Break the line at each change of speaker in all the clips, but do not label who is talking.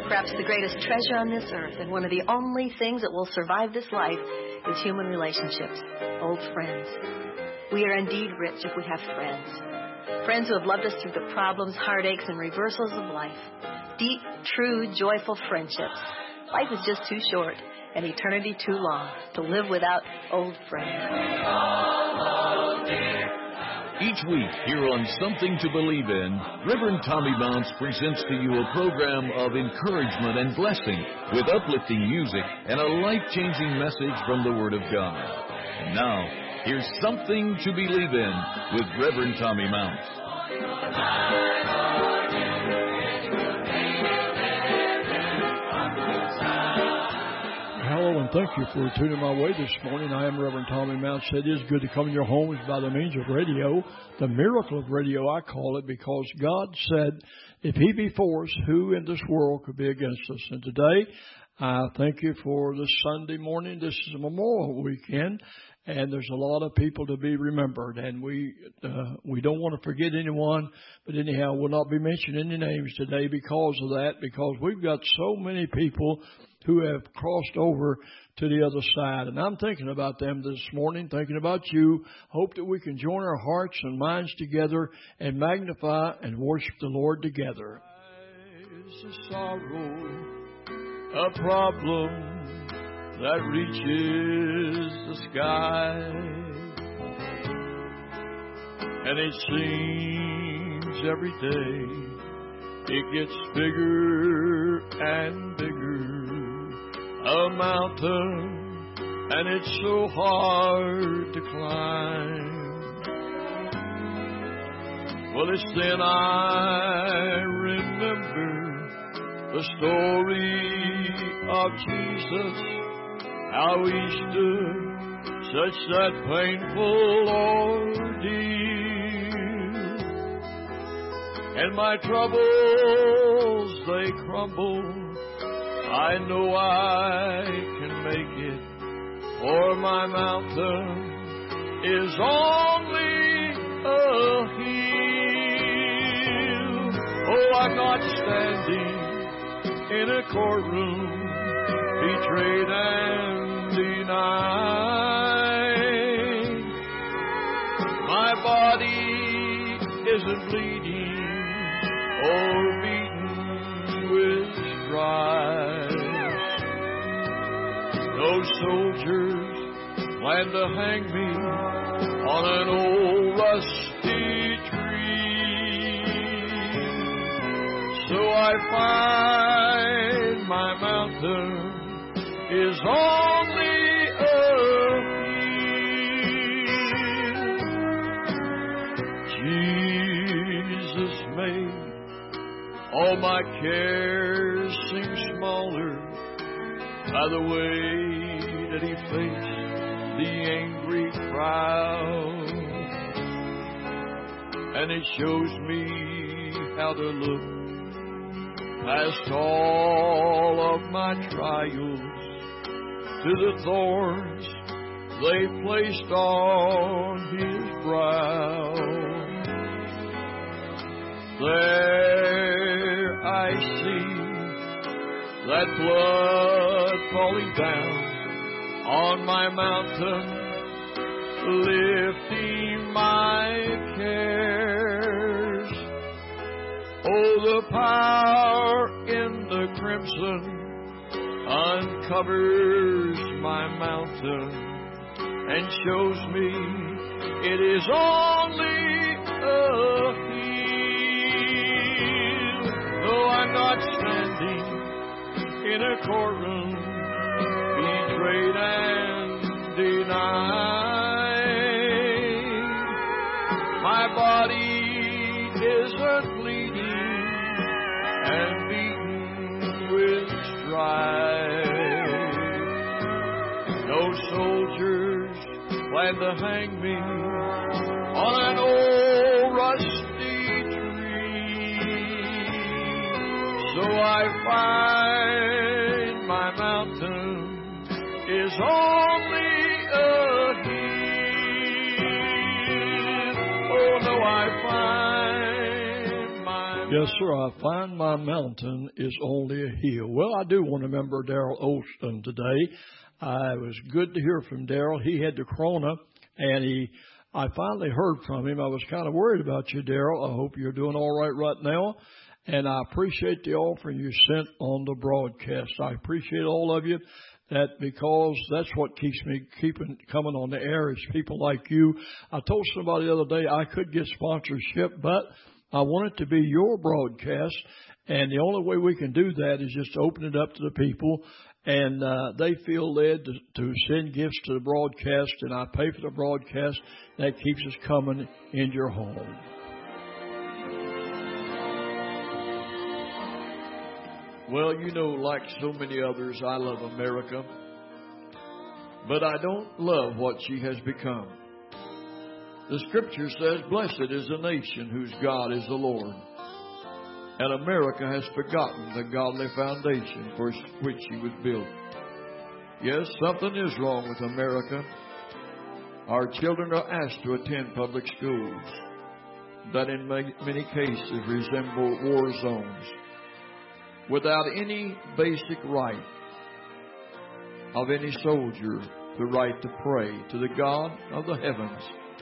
Perhaps the greatest treasure on this earth and one of the only things that will survive this life is human relationships, old friends. We are indeed rich if we have friends. Friends who have loved us through the problems, heartaches, and reversals of life. Deep, true, joyful friendships. Life is just too short and eternity too long to live without old friends.
Each week here on Something to Believe in, Reverend Tommy Mounts presents to you a program of encouragement and blessing with uplifting music and a life-changing message from the Word of God. And now, here's Something to Believe in with Reverend Tommy Mounts.
Hello, and thank you for tuning my way this morning. I am Reverend Tommy Mounts. It is good to come in your homes by the means of radio, the miracle of radio, I call it, because God said, if He be for us, who in this world could be against us? And today, I thank you for this Sunday morning. This is a Memorial Weekend, and there's a lot of people to be remembered, and we don't want to forget anyone, but anyhow, we'll not be mentioning any names today because of that, because we've got so many people who have crossed over to the other side. And I'm thinking about them this morning, thinking about you. Hope that we can join our hearts and minds together and magnify and worship the Lord together. It's a sorrow, a problem that reaches the sky, and it seems every day it gets bigger and bigger. A mountain, and it's so hard to climb. Well, it's then I remember the story of Jesus, how He stood such that painful ordeal, and my troubles, they crumble. I know I can make it, for my mountain is only a hill. Oh, I'm not standing in a courtroom, betrayed and denied. My body isn't bleeding or beaten with stripes. No soldiers plan to hang me on an old rusty tree. So I find my mountain is only a hill. Jesus made all my cares seem smaller by the way that He faced the angry crowd. And it shows me how to look past all of my trials to the thorns they placed on His brow. There I see that blood falling down on my mountain, lifting my cares. Oh, the power in the crimson uncovers my mountain and shows me it is only a hill. Though I'm not standing in a courtroom, betrayed and denied, my body isn't bleeding and beaten with stripes. No soldiers plan to hang me on an old rusty tree. So I find my mountain is only a hill. Oh, no, I find my... Yes, sir, I find my mountain is only a hill. Well, I do want to remember Daryl Olston today. It was good to hear from Daryl. He had the corona, and I finally heard from him. I was kind of worried about you, Daryl. I hope you're doing all right now. And I appreciate the offering you sent on the broadcast. I appreciate all of you. That because that's what keeps me coming on the air is people like you. I told somebody the other day I could get sponsorship, but I want it to be your broadcast, and the only way we can do that is just open it up to the people, and they feel led to send gifts to the broadcast, and I pay for the broadcast. That keeps us coming in your home. Well, you know, like so many others, I love America, but I don't love what she has become. The Scripture says, "Blessed is the nation whose God is the Lord." And America has forgotten the godly foundation for which she was built. Yes, something is wrong with America. Our children are asked to attend public schools that in many cases resemble war zones, without any basic right of any soldier, the right to pray to the God of the heavens.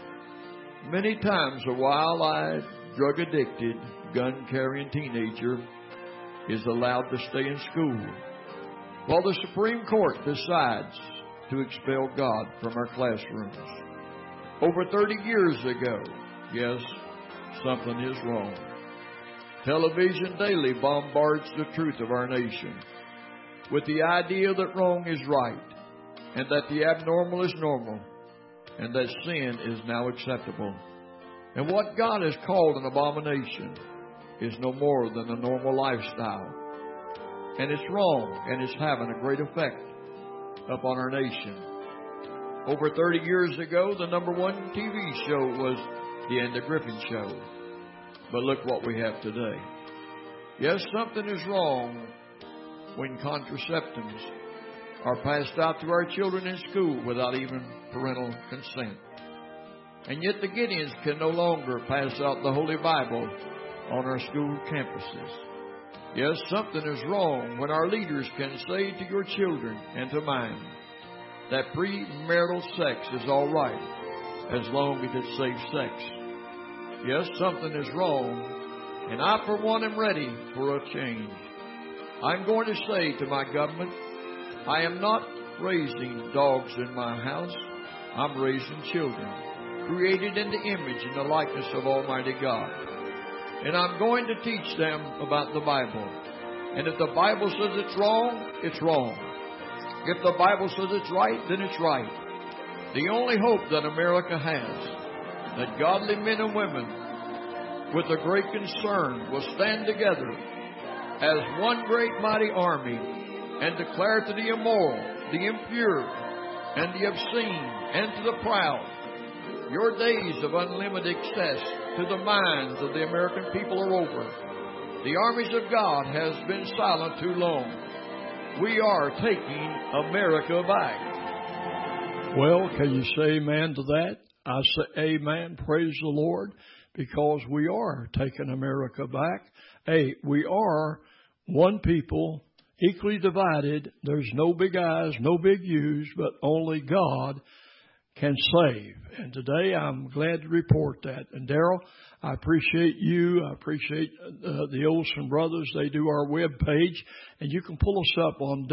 Many times a wild-eyed, drug-addicted, gun-carrying teenager is allowed to stay in school, while the Supreme Court decides to expel God from our classrooms. Over 30 years ago, yes, something is wrong. Television daily bombards the truth of our nation with the idea that wrong is right, and that the abnormal is normal, and that sin is now acceptable. And what God has called an abomination is no more than a normal lifestyle. And it's wrong, and it's having a great effect upon our nation. Over 30 years ago, the number one TV show was The Andy Griffin Show. But look what we have today. Yes, something is wrong when contraceptives are passed out to our children in school without even parental consent. And yet the Gideons can no longer pass out the Holy Bible on our school campuses. Yes, something is wrong when our leaders can say to your children and to mine that premarital sex is all right as long as it's safe sex. Yes, something is wrong, and I, for one, am ready for a change. I'm going to say to my government, I am not raising dogs in my house. I'm raising children, created in the image and the likeness of Almighty God. And I'm going to teach them about the Bible. And if the Bible says it's wrong, it's wrong. If the Bible says it's right, then it's right. The only hope that America has, that godly men and women with a great concern will stand together as one great mighty army and declare to the immoral, the impure, and the obscene, and to the proud, your days of unlimited excess to the minds of the American people are over. The armies of God has been silent too long. We are taking America back. Well, can you say amen to that? I say amen, praise the Lord, because we are taking America back. Hey, we are one people, equally divided. There's no big I's, no big U's, but only God can save. And today I'm glad to report that. And Daryl, I appreciate you. I appreciate the Olson brothers. They do our web page, and you can pull us up on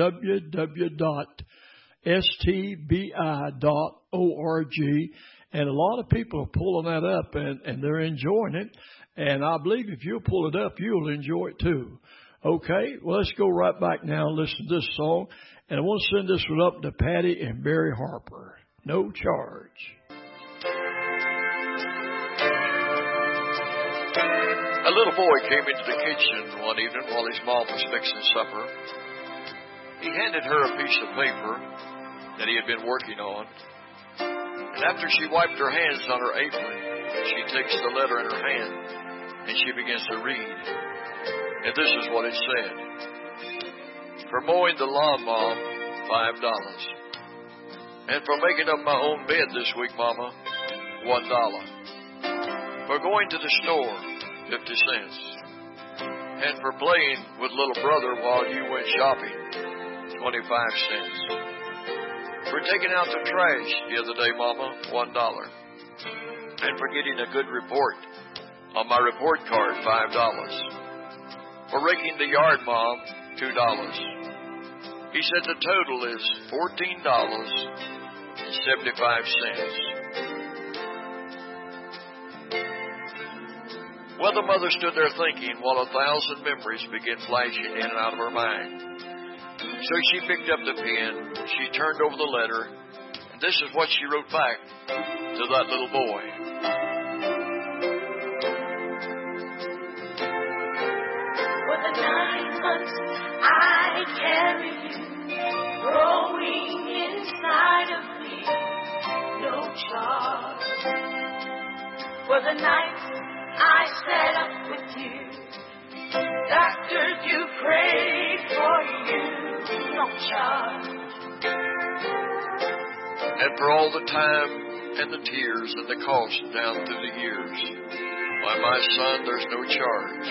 www.stbi.org. And a lot of people are pulling that up, and they're enjoying it. And I believe if you'll pull it up, you'll enjoy it too. Okay, well, let's go right back now and listen to this song. And I want to send this one up to Patty and Barry Harper. No charge.
A little boy came into the kitchen one evening while his mom was fixing supper. He handed her a piece of paper that he had been working on. And after she wiped her hands on her apron, she takes the letter in her hand and she begins to read. And this is what it said. For mowing the lawn, Mom, $5. And for making up my own bed this week, Mama, $1. For going to the store, 50 cents. And for playing with little brother while you went shopping, 25 cents. For taking out the trash the other day, Mama, $1. And for getting a good report on my report card, $5. For raking the yard, Mom, $2. He said the total is $14.75. Well, the mother stood there thinking while 1,000 memories began flashing in and out of her mind. So she picked up the pen, she turned over the letter, and this is what she wrote back to that little boy.
For the 9 months I carried you, growing inside of me, no charge. For the nights I sat up with you, doctors, you prayed for you, no charge.
And for all the time and the tears and the cost down through the years, why, my son, there's no charge.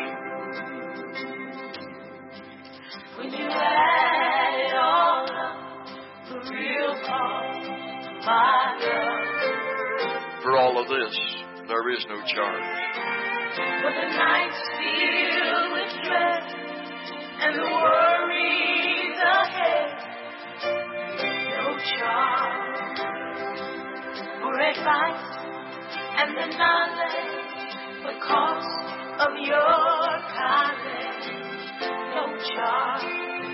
When you add it all up, the real cost, my love.
For all of this, there is no charge.
For the nights filled with dread and the worries ahead, no charge. For advice and the knowledge, the cost of your college, no charge.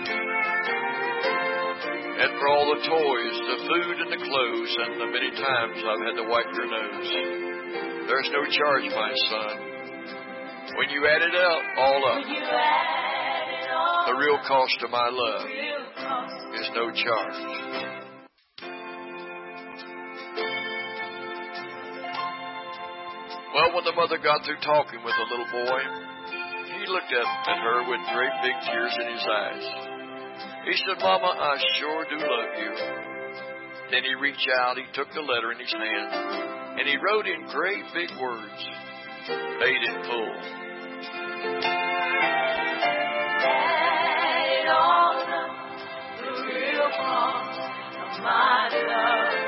And for all the toys, the food and the clothes, and the many times I've had to wipe your nose, there's no charge, my son. When you add it all up, the real cost of my love is no charge. Well, when the mother got through talking with the little boy, he looked at her with great big tears in his eyes. He said, Mama, I sure do love you. Then he reached out, he took the letter in his hand, and he wrote in great big words, paid in full.
Add all up, the real cost of my love.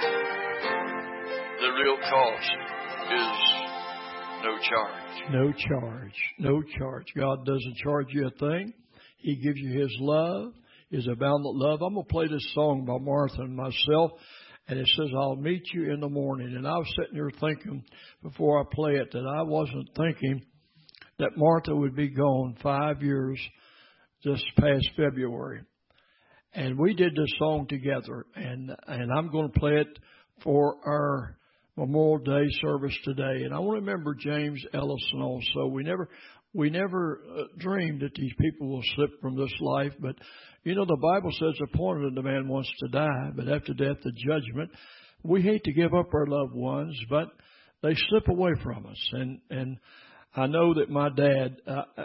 The real cost is no charge.
No charge. No charge. God doesn't charge you a thing. He gives you His love, His abounding love. I'm going to play this song by Martha and myself, and it says, I'll meet you in the morning. And I was sitting here thinking before I play it that I wasn't thinking that Martha would be gone 5 years this past February. And we did this song together, and I'm going to play it for our Memorial Day service today. And I want to remember James Ellison also. We never dreamed that these people will slip from this life. But, you know, the Bible says appointed unto man wants to die, but after death the judgment. We hate to give up our loved ones, but they slip away from us. And I know that my dad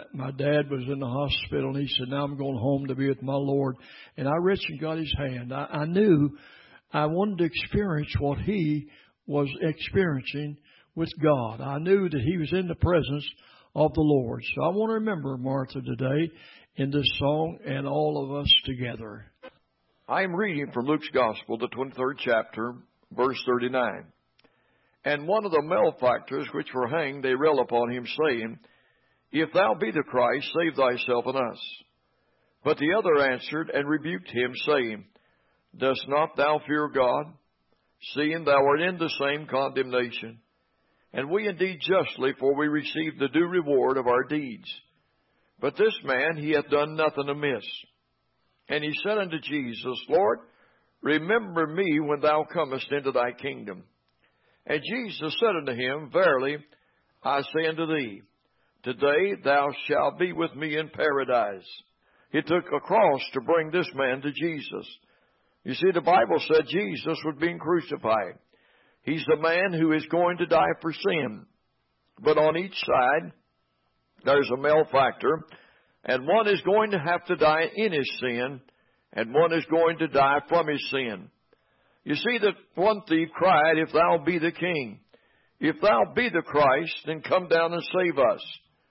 was in the hospital, and he said, now I'm going home to be with my Lord. And I reached and got his hand. I knew I wanted to experience what he was experiencing with God. I knew that he was in the presence of the Lord. So I want to remember Martha today in this song and all of us together.
I am reading from Luke's Gospel, the 23rd chapter, verse 39. And one of the malefactors which were hanged, they railed upon him, saying, If thou be the Christ, save thyself and us. But the other answered and rebuked him, saying, Dost not thou fear God, seeing thou art in the same condemnation? And we indeed justly, for we receive the due reward of our deeds. But this man, he hath done nothing amiss. And he said unto Jesus, Lord, remember me when thou comest into thy kingdom. And Jesus said unto him, Verily, I say unto thee, today thou shalt be with me in paradise. He took a cross to bring this man to Jesus. You see, the Bible said Jesus was being crucified. He's the man who is going to die for sin. But on each side, there's a malefactor, and one is going to have to die in his sin, and one is going to die from his sin. You see, that one thief cried, If thou be the King, if thou be the Christ, then come down and save us.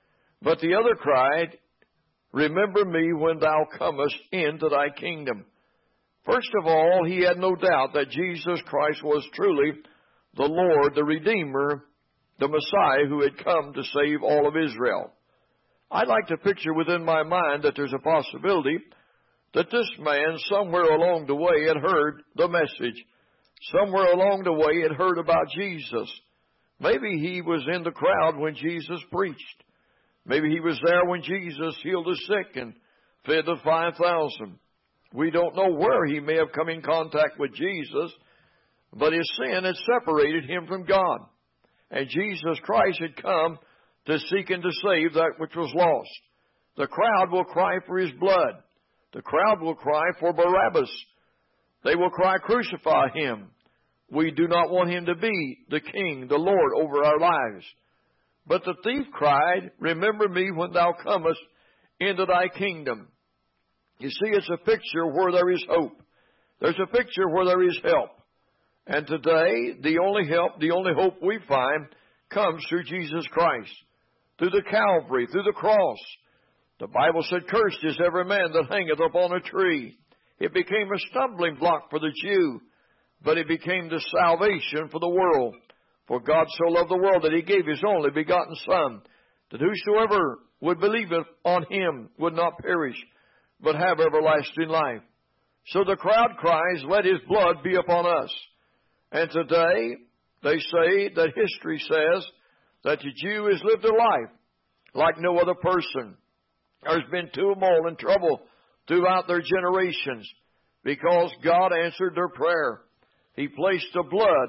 But the other cried, Remember me when thou comest into thy kingdom. First of all, he had no doubt that Jesus Christ was truly the Lord, the Redeemer, the Messiah who had come to save all of Israel. I'd like to picture within my mind that there's a possibility that this man somewhere along the way had heard the message. Somewhere along the way had heard about Jesus. Maybe he was in the crowd when Jesus preached. Maybe he was there when Jesus healed the sick and fed the 5,000. We don't know where he may have come in contact with Jesus, but his sin had separated him from God. And Jesus Christ had come to seek and to save that which was lost. The crowd will cry for his blood. The crowd will cry for Barabbas. They will cry, Crucify him. We do not want him to be the king, the Lord over our lives. But the thief cried, Remember me when thou comest into thy kingdom. You see, it's a picture where there is hope. There's a picture where there is help. And today, the only help, the only hope we find comes through Jesus Christ, through the Calvary, through the cross. The Bible said, Cursed is every man that hangeth upon a tree. It became a stumbling block for the Jew, but it became the salvation for the world. For God so loved the world that he gave his only begotten Son, that whosoever would believe on him would not perish, but have everlasting life. So the crowd cries, Let his blood be upon us. And today, they say that history says that the Jew has lived a life like no other person. There's been turmoil and trouble throughout their generations because God answered their prayer. He placed the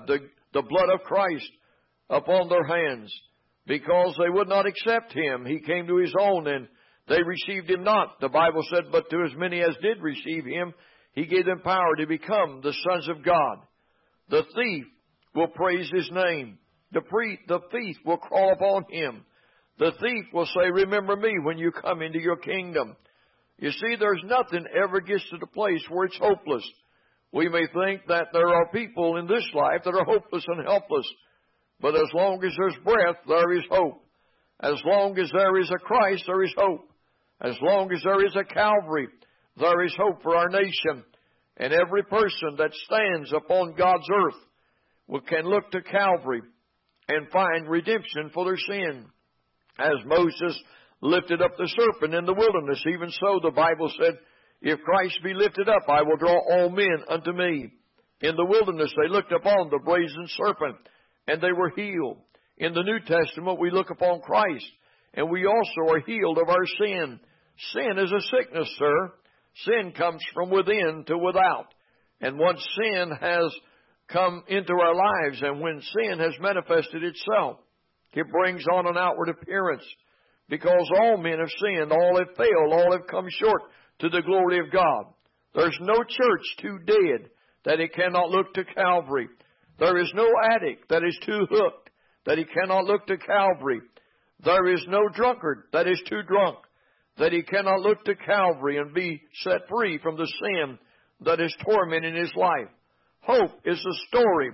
blood of Christ upon their hands because they would not accept him. He came to his own and they received him not. The Bible said, But to as many as did receive him, he gave them power to become the sons of God. The thief will praise his name. The thief will call upon him. The thief will say, Remember me when you come into your kingdom. You see, there's nothing ever gets to the place where it's hopeless. We may think that there are people in this life that are hopeless and helpless. But as long as there's breath, there is hope. As long as there is a Christ, there is hope. As long as there is a Calvary, there is hope for our nation. And every person that stands upon God's earth can look to Calvary and find redemption for their sin. As Moses lifted up the serpent in the wilderness, even so the Bible said, If Christ be lifted up, I will draw all men unto me. In the wilderness they looked upon the brazen serpent, and they were healed. In the New Testament we look upon Christ, and we also are healed of our sin. Sin is a sickness, sir. Sin comes from within to without. And once sin has come into our lives, and when sin has manifested itself, it brings on an outward appearance. Because all men have sinned, all have failed, all have come short to the glory of God. There's no church too dead that it cannot look to Calvary. There is no addict that is too hooked that he cannot look to Calvary. There is no drunkard that is too drunk that he cannot look to Calvary and be set free from the sin that is tormenting his life. Hope is the story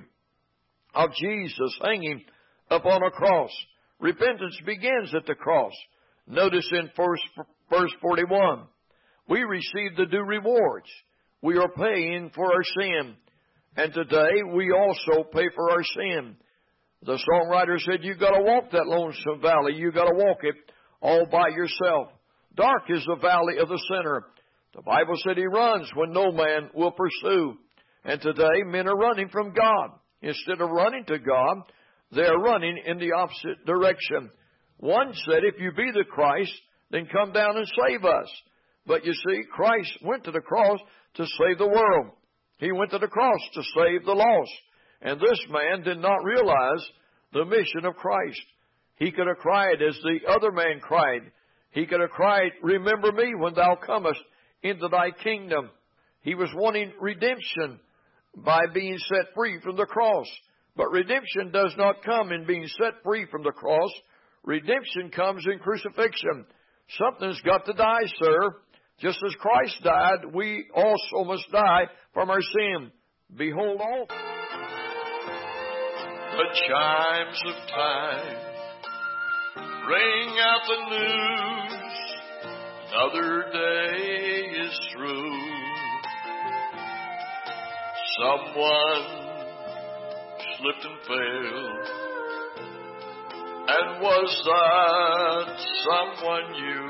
of Jesus hanging upon a cross. Repentance begins at the cross. Notice in verse 41, we receive the due rewards. We are paying for our sin. And today we also pay for our sin. The songwriter said, You've got to walk that lonesome valley. You've got to walk it all by yourself. Dark is the valley of the sinner. The Bible said he runs when no man will pursue. And today men are running from God. Instead of running to God, they are running in the opposite direction. One said, If you be the Christ, then come down and save us. But you see, Christ went to the cross to save the world. He went to the cross to save the lost. And this man did not realize the mission of Christ. He could have cried as the other man cried. He could have cried, Remember me when thou comest into thy kingdom. He was wanting redemption by being set free from the cross. But redemption does not come in being set free from the cross. Redemption comes in crucifixion. Something's got to die, sir. Just as Christ died, we also must die from our sin. Behold all
the chimes of time
ring out the news, another day is through. Someone slipped and fell, and was that someone you?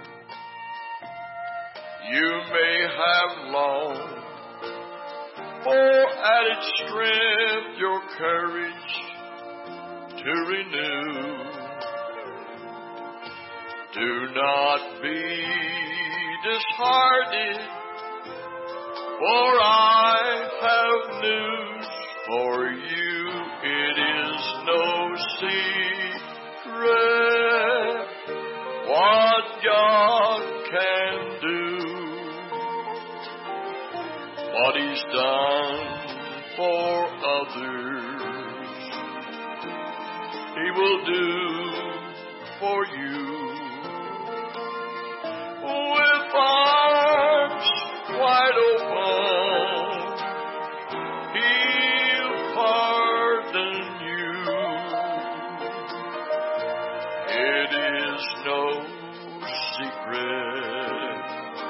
You may have long for added strength, your courage to renew. Do not be disheartened, for I have news for you. It is no secret what God can do. What He's done for others, He will do for you. With arms wide open, He'll pardon you. It is no secret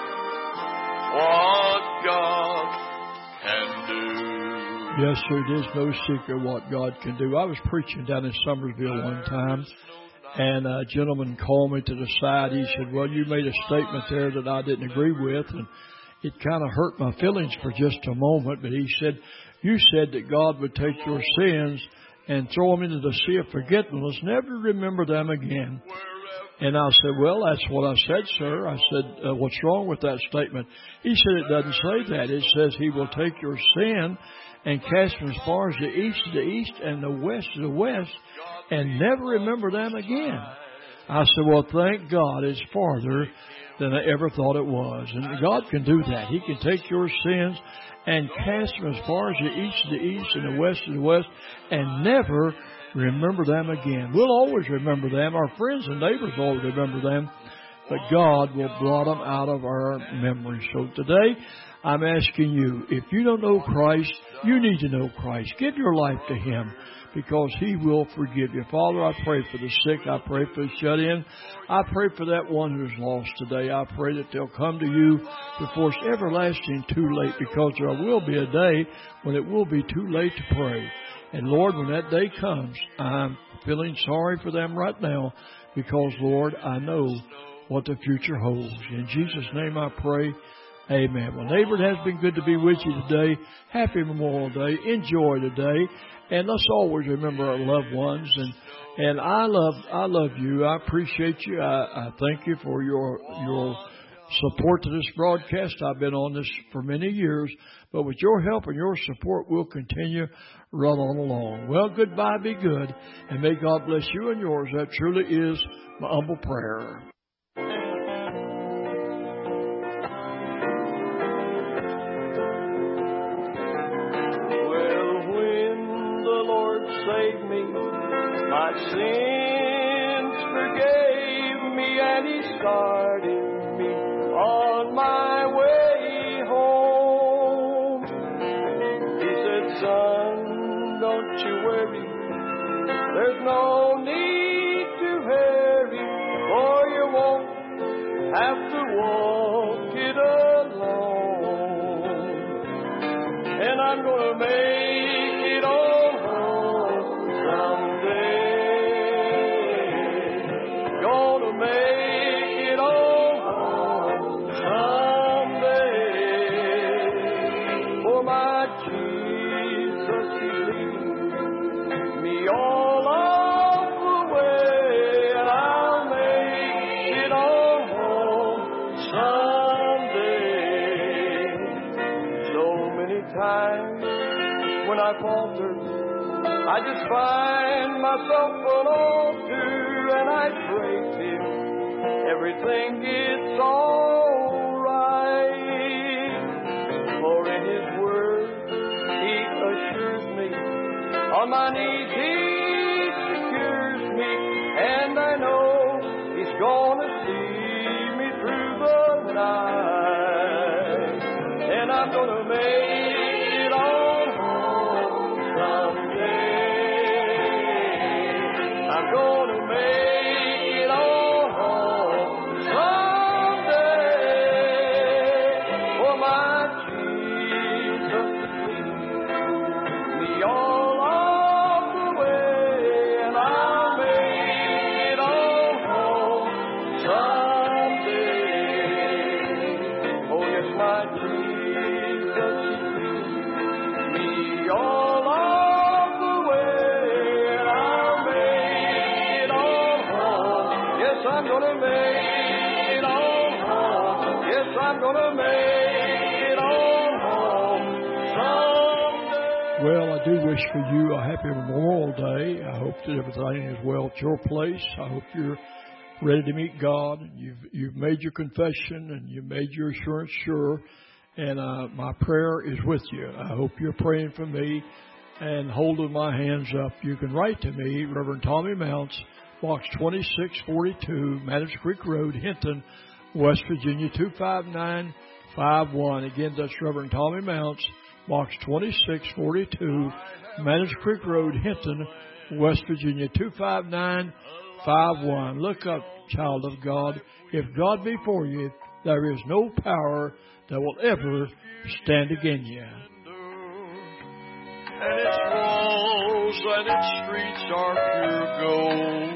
what God can do.
Yes, sir, it is no secret what God can do. I was preaching down in Summersville one time, and a gentleman called me to the side. He said, well, you made a statement there that I didn't agree with, and it kind of hurt my feelings for just a moment. But he said, you said that God would take your sins and throw them into the sea of forgetfulness, never remember them again. And I said, well, that's what I said, sir. I said, what's wrong with that statement? He said, it doesn't say that. It says He will take your sin and cast them as far as the east to the east and the west to the west, and never remember them again. I said, well, thank God it's farther than I ever thought it was. And God can do that. He can take your sins and cast them as far as the east to the east and the west to the west, and never remember them again. We'll always remember them. Our friends and neighbors will always remember them. But God will blot them out of our memory. So today, I'm asking you, if you don't know Christ, you need to know Christ. Give your life to Him, because He will forgive you. Father, I pray for the sick. I pray for the shut-in. I pray for that one who's lost today. I pray that they'll come to you before it's everlasting too late, because there will be a day when it will be too late to pray. And Lord, when that day comes, I'm feeling sorry for them right now, because, Lord, I know what the future holds. In Jesus' name I pray. Amen. Well, neighbor, it has been good to be with you today. Happy Memorial Day. Enjoy today. And let's always remember our loved ones. And I love you. I appreciate you. I thank you for your support to this broadcast. I've been on this for many years. But with your help and your support, we'll continue run on along. Well, goodbye. Be good. And may God bless you and yours. That truly is my humble prayer.
Saved me, my sins forgave me, and He started me on my way home. He said, son, don't you worry, there's no need to hurry, for you won't have to walk it alone. And I'm gonna make it all I just find myself alone too, and I pray till everything gets alright. For in His Word He assures me, on my knees He secures me, and I know He's gonna see me through the night, and I'm gonna make it on home someday. I'm gonna make my Jesus, me all of the way, and I'll make it on home someday. Oh, yes, my Jesus, me all of the way, and I'll make it on home. Yes, I'm gonna make it on home. Yes, I'm gonna make it on home someday.
Well, I do wish for you a happy Memorial Day. I hope that everything is well at your place. I hope you're ready to meet God. You've made your confession and you've made your assurance sure. And my prayer is with you. I hope you're praying for me and holding my hands up. You can write to me, Reverend Tommy Mounts, Box 2642, Maddox Creek Road, Hinton, West Virginia, 25951. Again, that's Reverend Tommy Mounts, Box 2642, Maddox Creek Road, Hinton, West Virginia, 25951. Look up, child of God. If God be for you, there is no power that will ever stand against you.
And its walls and its streets are pure gold.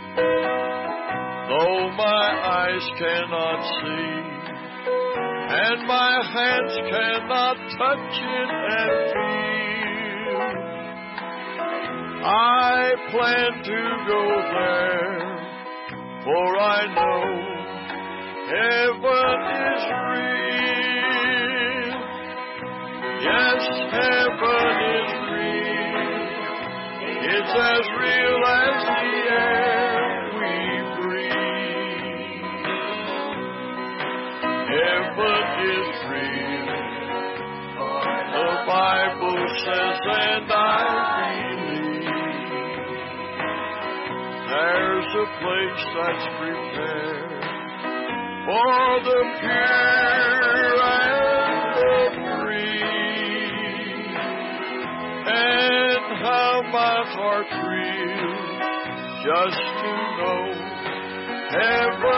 Though my eyes cannot see, and my hands cannot touch it and feel, I plan to go there, for I know heaven is real. Yes, heaven is real. It's as real as the air we breathe. Heaven is real. The Bible says, and I believe there's a place that's prepared for the pure and the free. And how my heart thrills just to know heaven